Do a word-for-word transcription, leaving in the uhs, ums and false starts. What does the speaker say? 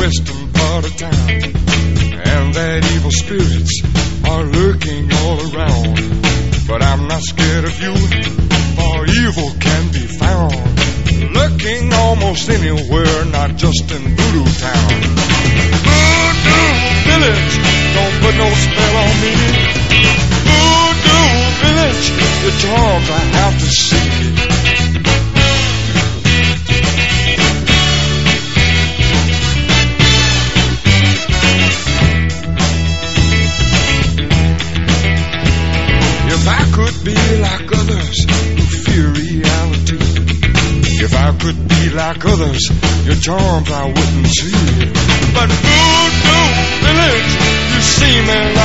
western part of town, and that evil spirits are lurking all around. But I'm not scared of you, for evil can be found lurking almost anywhere, not just in Voodoo Town. Voodoo Village, don't put no spell on me. Voodoo Village, the charms I have to see. If I could be like others who fear reality, if I could be like others, your charms I wouldn't see. But Voodoo Village, you see me